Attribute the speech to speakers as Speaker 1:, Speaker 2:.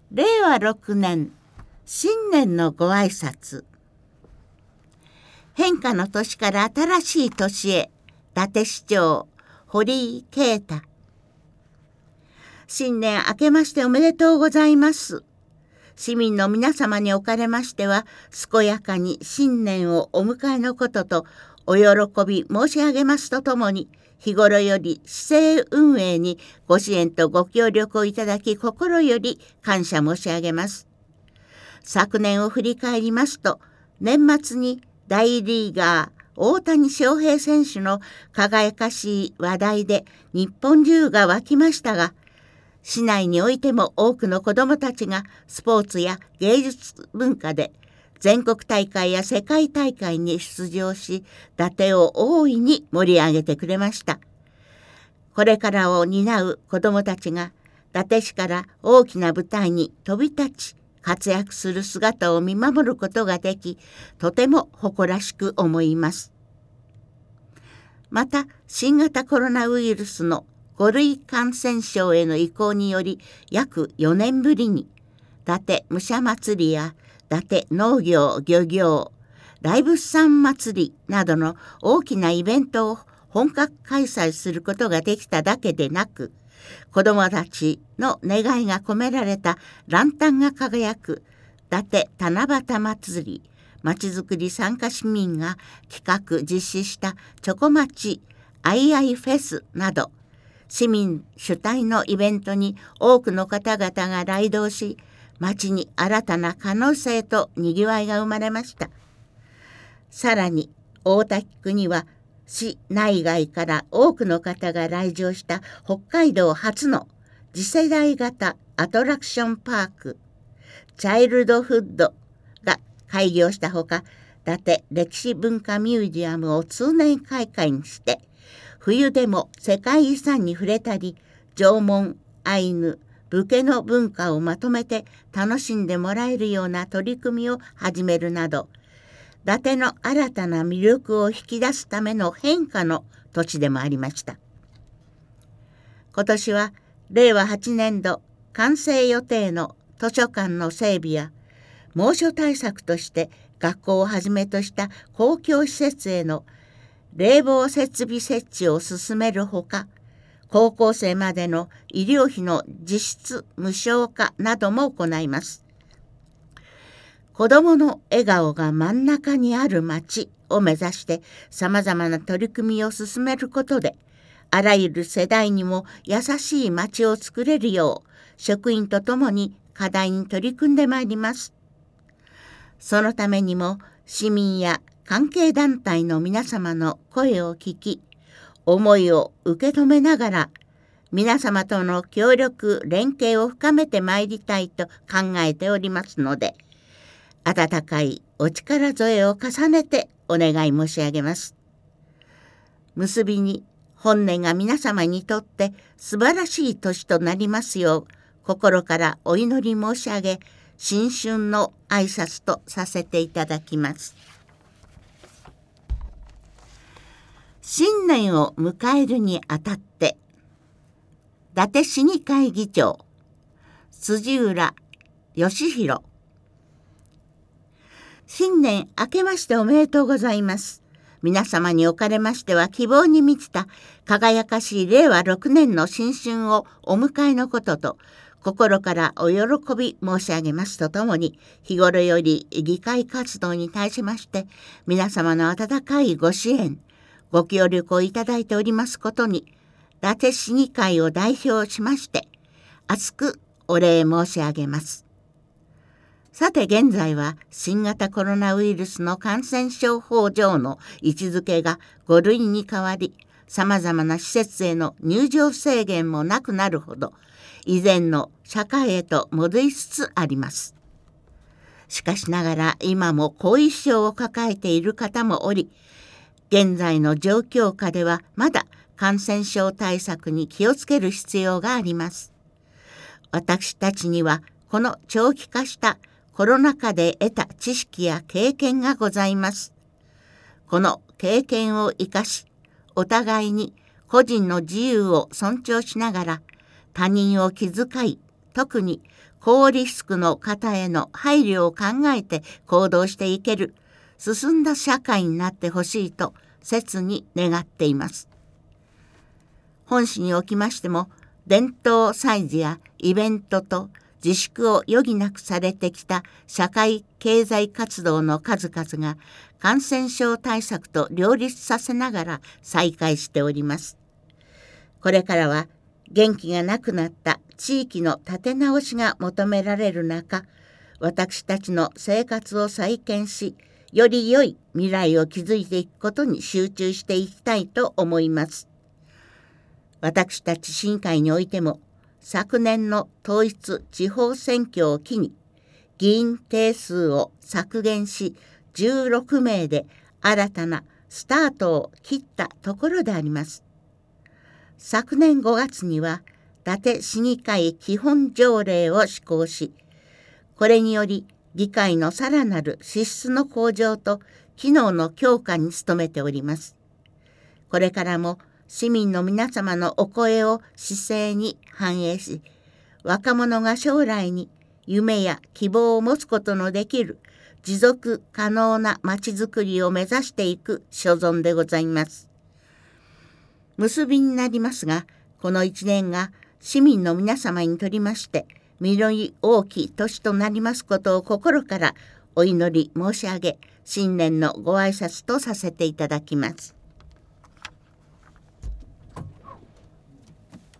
Speaker 1: 令和6年新年のご挨拶。変化の年から新しい年へ。伊達市長堀井啓太。新年明けましておめでとうございます。市民の皆様におかれましては、健やかに新年をお迎えのこととお喜び申し上げますとともに、日頃より市政運営にご支援とご協力をいただき、心より感謝申し上げます。昨年を振り返りますと、年末に大リーガー大谷翔平選手の輝かしい話題で日本中が沸きましたが、市内においても多くの子どもたちがスポーツや芸術文化で全国大会や世界大会に出場し、伊達を大いに盛り上げてくれました。これからを担う子どもたちが伊達市から大きな舞台に飛び立ち活躍する姿を見守ることができ、とても誇らしく思います。また、新型コロナウイルスの5類感染症への移行により、約4年ぶりに伊達武者祭りや伊達農業漁業大仏山祭りなどの大きなイベントを本格開催することができただけでなく、子どもたちの願いが込められたランタンが輝く伊達七夕祭り、まちづくり参加市民が企画実施したチョコ町アイアイフェスなど、市民主体のイベントに多くの方々が来同し、町に新たな可能性とにぎわいが生まれました。さらに大田区には市内外から多くの方が来場した北海道初の次世代型アトラクションパークチャイルドフッドが開業したほか、伊達歴史文化ミュージアムを通年開館して、冬でも世界遺産に触れたり、縄文、アイヌ、武家の文化をまとめて楽しんでもらえるような取り組みを始めるなど、伊達の新たな魅力を引き出すための変化の年でもありました。今年は令和8年度完成予定の図書館の整備や、猛暑対策として学校をはじめとした公共施設への冷房設備設置を進めるほか、高校生までの医療費の実質無償化なども行います。子どもの笑顔が真ん中にある町を目指してさまざまな取り組みを進めることで、あらゆる世代にも優しい町を作れるよう職員とともに課題に取り組んでまいります。そのためにも市民や関係団体の皆様の声を聞き、思いを受け止めながら皆様との協力連携を深めてまいりたいと考えておりますので、温かいお力添えを重ねてお願い申し上げます。結びに本年が皆様にとって素晴らしい年となりますよう心からお祈り申し上げ、新春の挨拶とさせていただきます。新年を迎えるにあたって、伊達市議会議長辻浦義弘。新年明けましておめでとうございます。皆様におかれましては、希望に満ちた輝かしい令和6年の新春をお迎えのことと、心からお喜び申し上げますとともに、日頃より議会活動に対しまして皆様の温かいご支援ご協力をいただいておりますことに、伊達市議会を代表しまして厚くお礼申し上げます。さて現在は新型コロナウイルスの感染症法上の位置づけが5類に変わり、さまざまな施設への入場制限もなくなるほど以前の社会へと戻りつつあります。しかしながら今も後遺症を抱えている方もおり、現在の状況下ではまだ感染症対策に気をつける必要があります。私たちにはこの長期化したコロナ禍で得た知識や経験がございます。この経験を生かし、お互いに個人の自由を尊重しながら他人を気遣い、特に高リスクの方への配慮を考えて行動していける進んだ社会になってほしいと切に願っています。本市におきましても、伝統祭事やイベントと自粛を余儀なくされてきた社会経済活動の数々が感染症対策と両立させながら再開しております。これからは元気がなくなった地域の立て直しが求められる中、私たちの生活を再建し、より良い未来を築いていくことに集中していきたいと思います。私たち新会においても、昨年の統一地方選挙を機に、議員定数を削減し、16名で新たなスタートを切ったところであります。昨年5月には、伊達市議会基本条例を施行し、これにより議会のさらなる資質の向上と機能の強化に努めております。これからも市民の皆様のお声を市政に反映し、若者が将来に夢や希望を持つことのできる持続可能なまちづくりを目指していく所存でございます。結びになりますが、この一年が市民の皆様にとりまして実り大きい年となりますことを心からお祈り申し上げ、新年のご挨拶とさせていただきます。